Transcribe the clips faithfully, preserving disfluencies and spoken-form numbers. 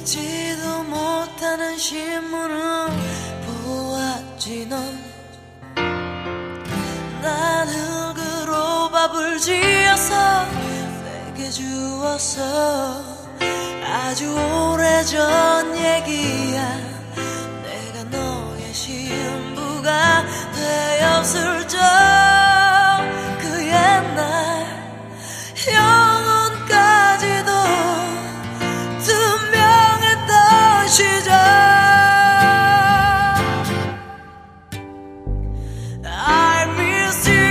읽지도 못하는 신문을 보았지. 넌 난 흙으로 밥을 지어서 내게 주었어. 아주 오래전 얘기야. 내가 너의 신부가 되었을 적, 그 옛날 영혼까지도 투명했던 시절. I miss you.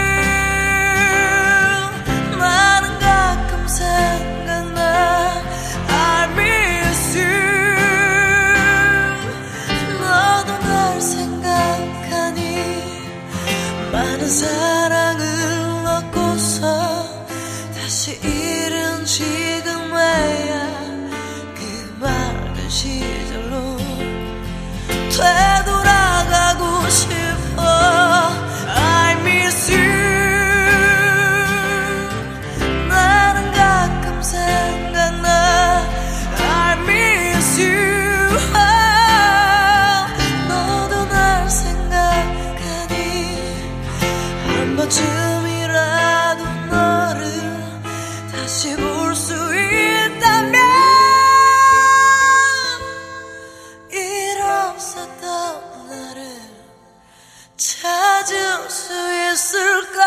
나는 가끔 생각나. I miss you. 너도 날 생각하니. 많은 사랑을 얻고서 다시 잃은 지금에야 그 맑은 시절로 되돌아가고 싶어. I miss you. 나는 가끔 생각나. I miss you. 너도 날 생각하니. 한 번쯤이라도 너를 다시 볼 수 있다면 일었었던 나를 찾을 수 있을 것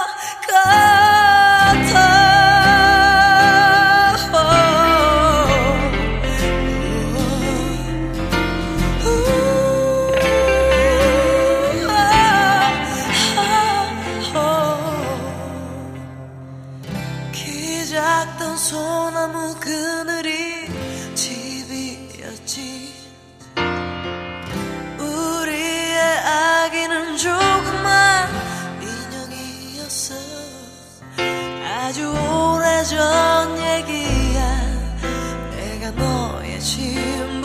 같아. 키 작던 소나무 그늘이 집이었지. 우리의 아기는 조그만 인형이었어. 아주 오래전 얘기야. 내가 너의 신부